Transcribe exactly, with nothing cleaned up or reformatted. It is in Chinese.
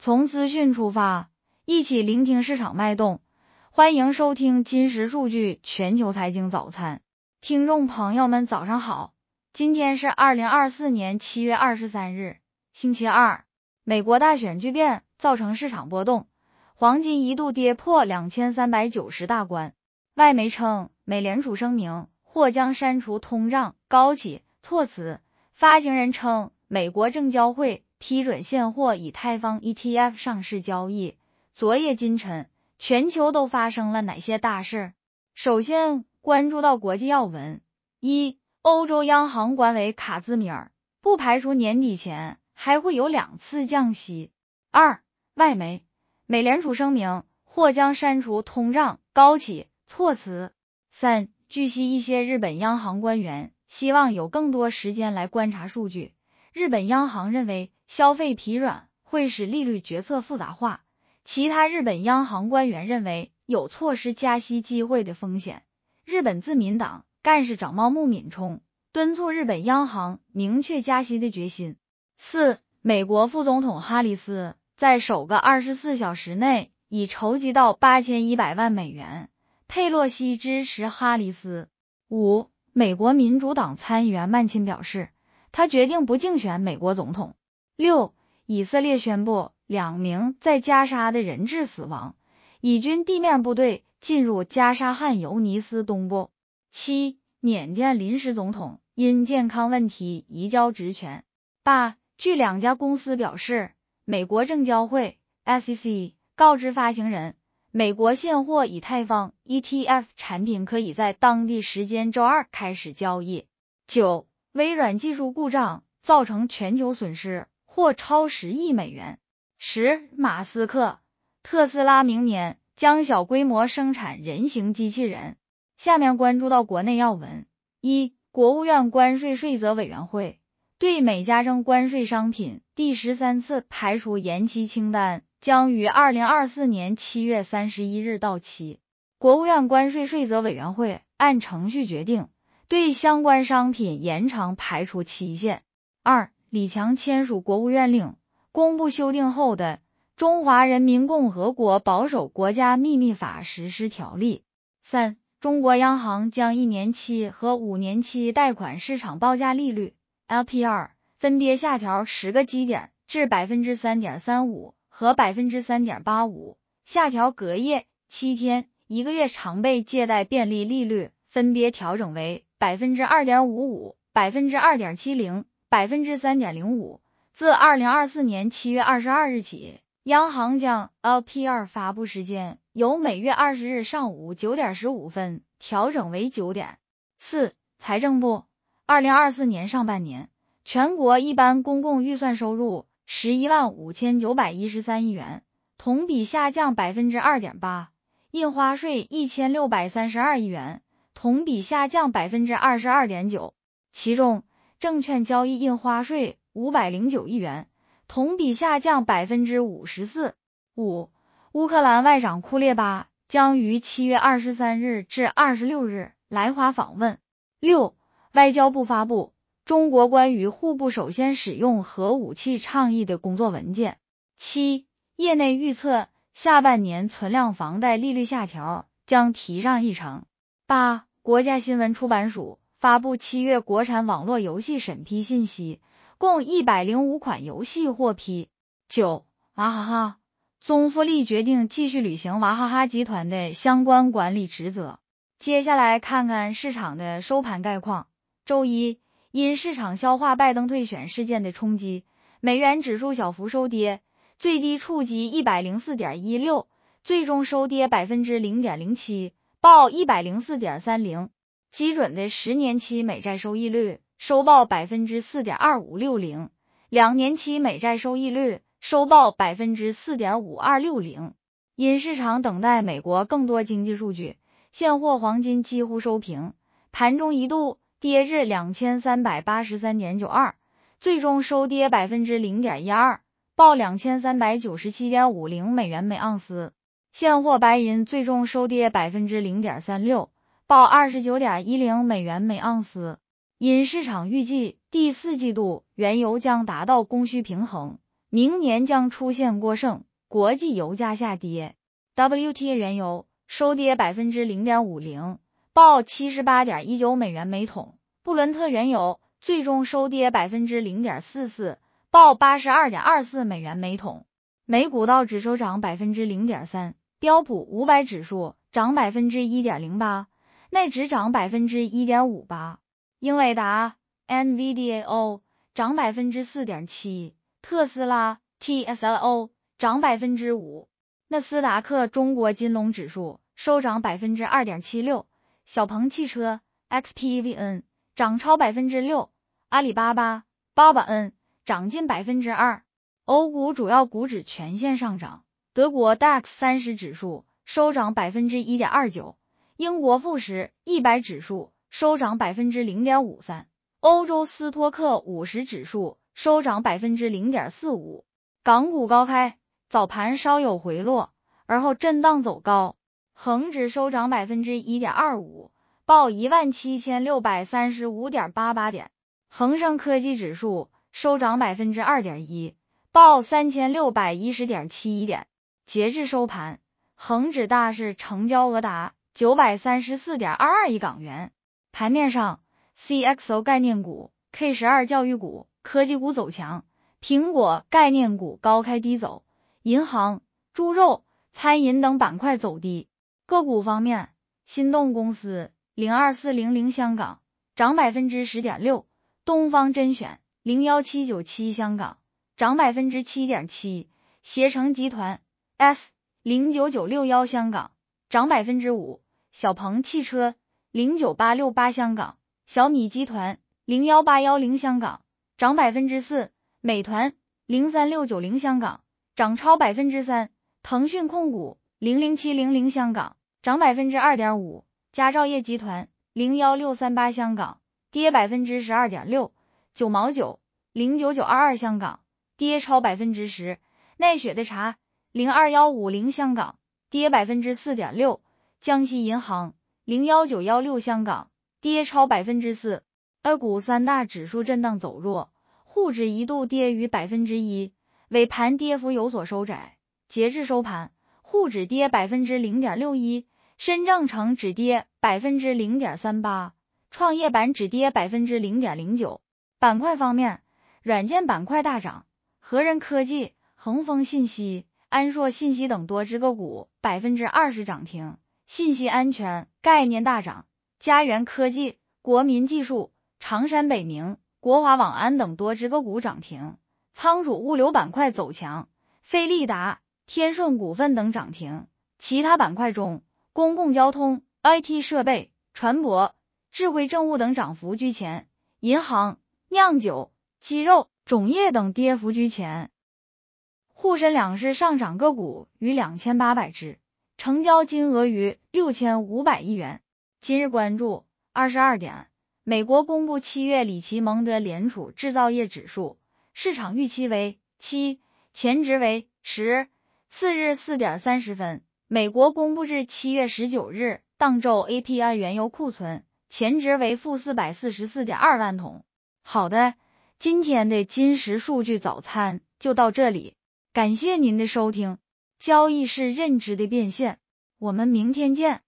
从资讯出发，一起聆听市场脉动。欢迎收听金石数据全球财经早餐。听众朋友们早上好，今天是二零二四年七月二十三日，星期二。美国大选巨变造成市场波动，黄金一度跌破两千三百九十大关。外媒称，美联储声明或将删除通胀高企措辞。发行人称，美国证交会批准现货以太坊 E T F 上市交易。昨夜今晨，全球都发生了哪些大事？首先关注到国际要闻。一、欧洲央行官委卡兹米尔不排除年底前还会有两次降息。二、外媒，美联储声明或将删除通胀高企措辞。三、据悉一些日本央行官员希望有更多时间来观察数据。日本央行认为消费疲软会使利率决策复杂化，其他日本央行官员认为有错失加息机会的风险。日本自民党干事长茂木敏充敦促日本央行明确加息的决心。四、美国副总统哈里斯在首个二十四小时内已筹集到八千一百万美元，佩洛西支持哈里斯。五、美国民主党参议员曼钦表示，他决定不竞选美国总统。六、以色列宣布两名在加沙的人质死亡，以军地面部队进入加沙汉尤尼斯东部。七、缅甸临时总统因健康问题移交职权。八、据两家公司表示，美国证交会 S E C 告知发行人，美国现货以太坊 E T F 产品可以在当地时间周二开始交易。九、微软技术故障造成全球损失或超十亿美元。十、马斯克，特斯拉明年将小规模生产人形机器人。下面关注到国内要闻。一、国务院关税税则委员会对美加征关税商品第十三次排除延期清单将于二零二四年七月三十一日到期。国务院关税税则委员会按程序决定对相关商品延长排除期限。二、李强签署国务院令，公布修订后的《中华人民共和国保守国家秘密法实施条例》。三、中国央行将一年期和五年期贷款市场报价利率 L P R 分别下调十个基点至 百分之三点三五 和 百分之三点八五， 下调隔夜、七天、一个月常备借贷便利利率分别调整为 百分之二点五五、百分之二点七零、百分之三点零五。自二零二四年七月二十二日起，央行将 L P R 发布时间由每月二十日上午九点十五分调整为九点。四、财政部二零二四年上半年全国一般公共预算收入十一万五千九百一十三亿元，同比下降 百分之二点八， 印花税一千六百三十二亿元，同比下降 百分之二十二点九， 其中证券交易印花税五百零九亿元，同比下降 百分之五十四。五、乌克兰外长库列巴将于七月二十三日至二十六日来华访问。六、外交部发布中国关于互不首先使用核武器倡议的工作文件。七、业内预测下半年存量房贷利率下调将提上议程。八、国家新闻出版署发布七月国产网络游戏审批信息，共一百零五款游戏获批。九、娃哈哈，宗馥莉决定继续履行娃哈哈集团的相关管理职责。接下来看看市场的收盘概况。周一，因市场消化拜登退选事件的冲击，美元指数小幅收跌，最低触及 一百零四点一六， 最终收跌 百分之零点零七， 报 一百零四点三零。基准的十年期美债收益率收报 百分之四点二五六零， 两年期美债收益率收报 百分之四点五二六零。 因市场等待美国更多经济数据，现货黄金几乎收平，盘中一度跌至 两千三百八十三点九二， 最终收跌 百分之零点一二， 报 两千三百九十七点五零美元每盎司。现货白银最终收跌 百分之零点三六，报 二十九点一零美元每盎司。因市场预计第四季度原油将达到供需平衡， 明年将出现过剩，国际油价下跌。W T I 原油收跌 百分之零点五零， 报 七十八点一九美元每桶。布伦特原油最终收跌 百分之零点四四， 报 八十二点二四美元每桶。美股道指收涨 百分之零点三， 标普五百指数涨 百分之一点零八， 内指涨 百分之一点五八。英伟达 N V D A O 涨 百分之四点七， 特斯拉 T S L O 涨 百分之五。 纳斯达克中国金龙指数收涨 百分之二点七六， 小鹏汽车 X P V N 涨超 百分之六， 阿里巴巴 B A B A N 涨近 百分之二。 欧股主要股指全线上涨，德国 D A X 三十指数收涨 百分之一点二九， 英国富时一百指数收涨 百分之零点五三， 欧洲斯托克五十指数收涨 百分之零点四五。 港股高开，早盘稍有回落，而后震荡走高，恒指收涨 百分之一点二五， 报 一万七千六百三十五点八八 点。恒生科技指数收涨 百分之二点一， 报 三千六百一十点七一 点。截至收盘，恒指大市成交额达 九百三十四点二二亿港元。盘面上 C X O 概念股、K 十二 教育股、科技股走强，苹果概念股高开低走，银行、猪肉、餐饮等板块走低。个股方面，心动公司零二四零零香港涨 百分之十点六， 东方甄选零一七九七香港涨 百分之七点七， 携程集团 S 零九九六一香港涨 百分之五， 小鹏汽车零九八六八香港，小米集团零一八一零香港涨 百分之四， 美团零三六九零香港涨超 百分之三， 腾讯控股零零七零零香港涨 百分之二点五， 佳兆业集团零一六三八香港跌 百分之十二点六， 九毛九零九九二二香港跌超 百分之十， 奈雪的茶零二一五零香港跌 百分之四点六， 江西银行零一九一六香港跌超 百分之四。 A 股三大指数震荡走弱，沪指一度跌逾 百分之一， 尾盘跌幅有所收窄。截至收盘，沪指跌 百分之零点六一， 深证成指跌 百分之零点三八， 创业板指跌 百分之零点零九。 板块方面，软件板块大涨，和仁科技、恒丰信息、安硕信息等多只个股 百分之二十 涨停。信息安全概念大涨，佳源科技、国民技术、长山北明、国华网安等多只个股涨停。仓储物流板块走强，飞利达、天顺股份等涨停。其他板块中，公共交通、I T 设备、船舶、智慧政务等涨幅居前，银行、酿酒、鸡肉、种业等跌幅居前。沪深两市上涨个股逾两千八百只，成交金额逾六千五百亿元。今日关注二十二点，美国公布七月里奇蒙德联储制造业指数，市场预期为七，前值为十。次日四点三十分，美国公布至七月十九日当周 A P I 原油库存，前值为负 四百四十四点二万桶。好的，今天的金石数据早餐就到这里，感谢您的收听。交易是认知的变现，我们明天见。